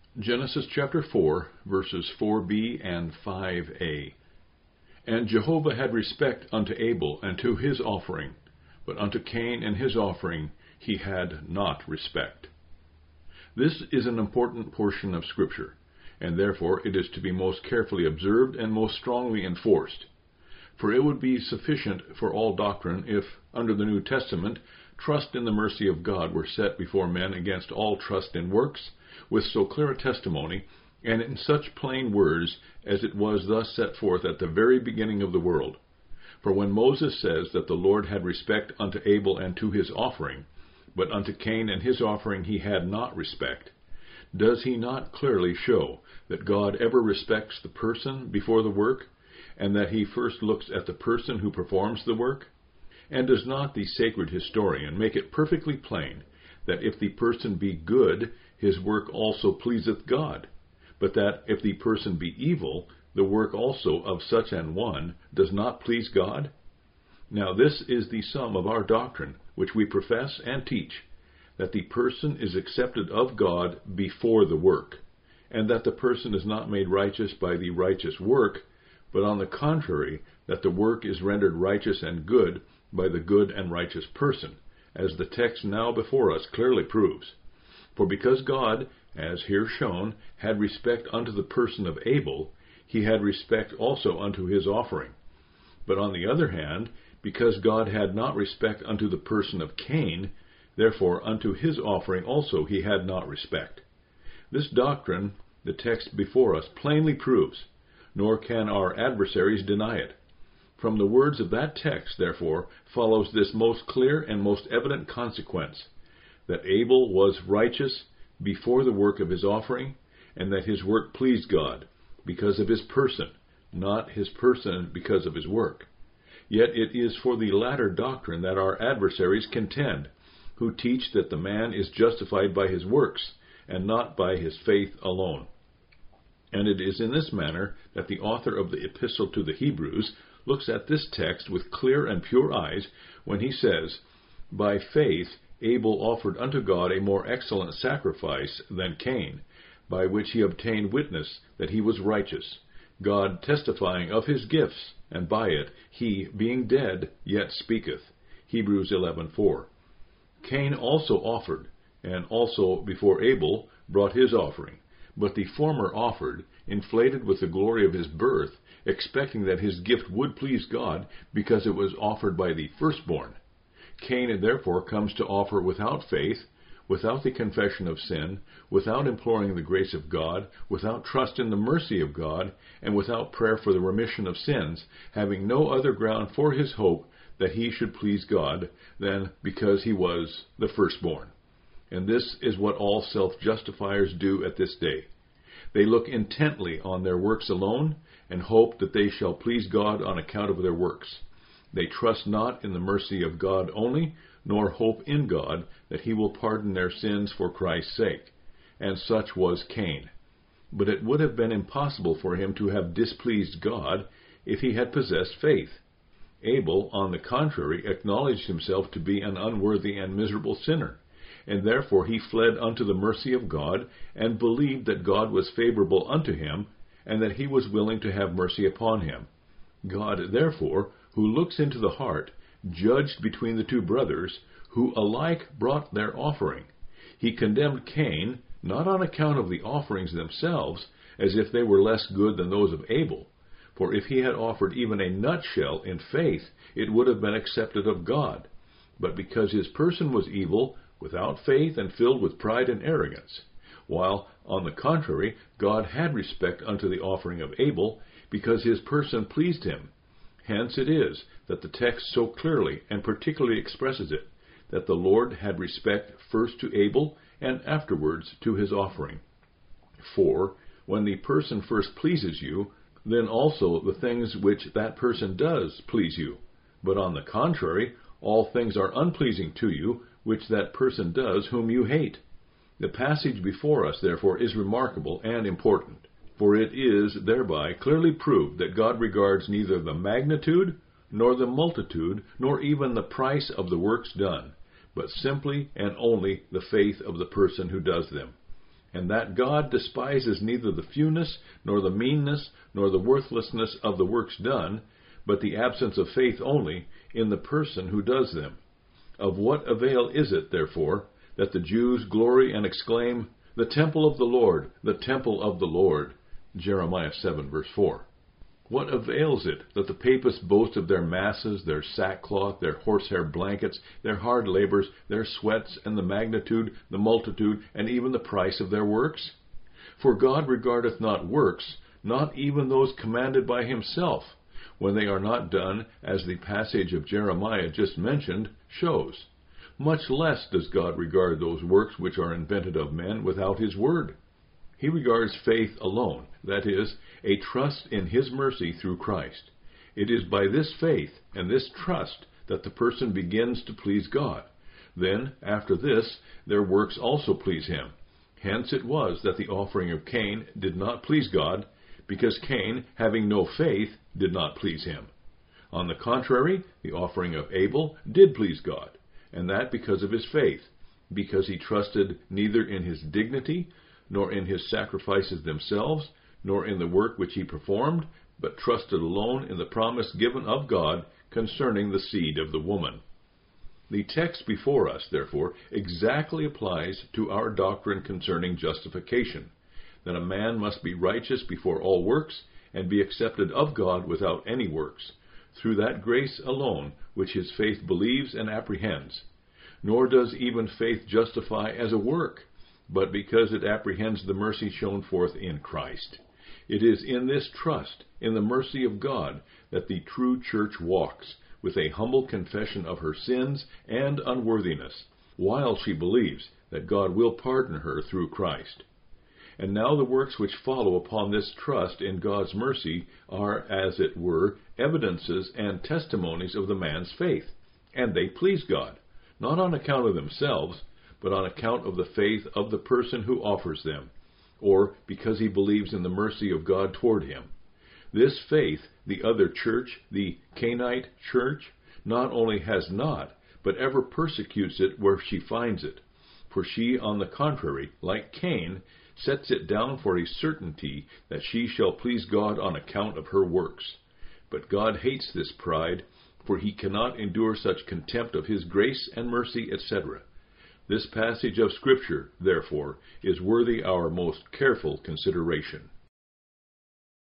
Genesis chapter 4, verses 4b and 5a. And Jehovah had respect unto Abel and to his offering, but unto Cain and his offering he had not respect. This is an important portion of Scripture, and therefore it is to be most carefully observed and most strongly enforced. For it would be sufficient for all doctrine if, under the New Testament, trust in the mercy of God were set before men against all trust in works, with so clear a testimony, and in such plain words as it was thus set forth at the very beginning of the world. For when Moses says that the Lord had respect unto Abel and to his offering, but unto Cain and his offering he had not respect, does he not clearly show that God ever respects the person before the work, and that he first looks at the person who performs the work? And does not the sacred historian make it perfectly plain that if the person be good, his work also pleaseth God, but that if the person be evil, the work also of such an one does not please God? Now this is the sum of our doctrine, which we profess and teach, that the person is accepted of God before the work, and that the person is not made righteous by the righteous work, but on the contrary, that the work is rendered righteous and good by the good and righteous person, as the text now before us clearly proves. For because God, as here shown, had respect unto the person of Abel, he had respect also unto his offering. But on the other hand, because God had not respect unto the person of Cain, therefore unto his offering also he had not respect. This doctrine the text before us plainly proves, nor can our adversaries deny it. From the words of that text, therefore, follows this most clear and most evident consequence, that Abel was righteous before the work of his offering, and that his work pleased God, because of his person, not his person because of his work. Yet it is for the latter doctrine that our adversaries contend, who teach that the man is justified by his works, and not by his faith alone. And it is in this manner that the author of the Epistle to the Hebrews looks at this text with clear and pure eyes when he says, "By faith Abel offered unto God a more excellent sacrifice than Cain, by which he obtained witness that he was righteous, God testifying of his gifts, and by it he, being dead, yet speaketh." Hebrews 11:4. Cain also offered, and also before Abel brought his offering. But the former offered, inflated with the glory of his birth, expecting that his gift would please God, because it was offered by the firstborn. Cain therefore comes to offer without faith, without the confession of sin, without imploring the grace of God, without trust in the mercy of God, and without prayer for the remission of sins, having no other ground for his hope that he should please God than because he was the firstborn. And this is what all self-justifiers do at this day. They look intently on their works alone, and hope that they shall please God on account of their works. They trust not in the mercy of God only, nor hope in God that he will pardon their sins for Christ's sake. And such was Cain. But it would have been impossible for him to have displeased God if he had possessed faith. Abel, on the contrary, acknowledged himself to be an unworthy and miserable sinner, and therefore he fled unto the mercy of God, and believed that God was favorable unto him, and that he was willing to have mercy upon him. God, therefore, who looks into the heart, judged between the two brothers, who alike brought their offering. He condemned Cain, not on account of the offerings themselves, as if they were less good than those of Abel. For if he had offered even a nutshell in faith, it would have been accepted of God. But because his person was evil, without faith, and filled with pride and arrogance, while, on the contrary, God had respect unto the offering of Abel, because his person pleased him. Hence it is that the text so clearly and particularly expresses it, that the Lord had respect first to Abel, and afterwards to his offering. For, when the person first pleases you, then also the things which that person does please you. But on the contrary, all things are unpleasing to you, which that person does whom you hate. The passage before us, therefore, is remarkable and important, for it is thereby clearly proved that God regards neither the magnitude, nor the multitude, nor even the price of the works done, but simply and only the faith of the person who does them. and that God despises neither the fewness, nor the meanness, nor the worthlessness of the works done, but the absence of faith only in the person who does them. Of what avail is it, therefore, that the Jews glory and exclaim, "The temple of the Lord, the temple of the Lord," Jeremiah 7, verse 4. What avails it that the papists boast of their masses, their sackcloth, their horsehair blankets, their hard labors, their sweats, and the magnitude, the multitude, and even the price of their works? For God regardeth not works, not even those commanded by himself, when they are not done, as the passage of Jeremiah just mentioned shows. Much less does God regard those works which are invented of men without his word. He regards faith alone, that is, a trust in his mercy through Christ. It is by this faith and this trust that the person begins to please God. Then, after this, their works also please him. Hence it was that the offering of Cain did not please God, because Cain, having no faith, did not please him. On the contrary, the offering of Abel did please God, and that because of his faith, because he trusted neither in his dignity, nor in his sacrifices themselves, nor in the work which he performed, but trusted alone in the promise given of God concerning the seed of the woman. The text before us, therefore, exactly applies to our doctrine concerning justification, that a man must be righteous before all works, and be accepted of God without any works, through that grace alone which his faith believes and apprehends. Nor does even faith justify as a work, but because it apprehends the mercy shown forth in Christ. It is in this trust, in the mercy of God, that the true church walks, with a humble confession of her sins and unworthiness, while she believes that God will pardon her through Christ. And now the works which follow upon this trust in God's mercy are, as it were, evidences and testimonies of the man's faith, and they please God, not on account of themselves, but on account of the faith of the person who offers them, or because he believes in the mercy of God toward him. This faith the other church, the Cainite church, not only has not, but ever persecutes it where she finds it. For she, on the contrary, like Cain, sets it down for a certainty that she shall please God on account of her works. But God hates this pride, for he cannot endure such contempt of his grace and mercy, etc. This passage of Scripture, therefore, is worthy our most careful consideration.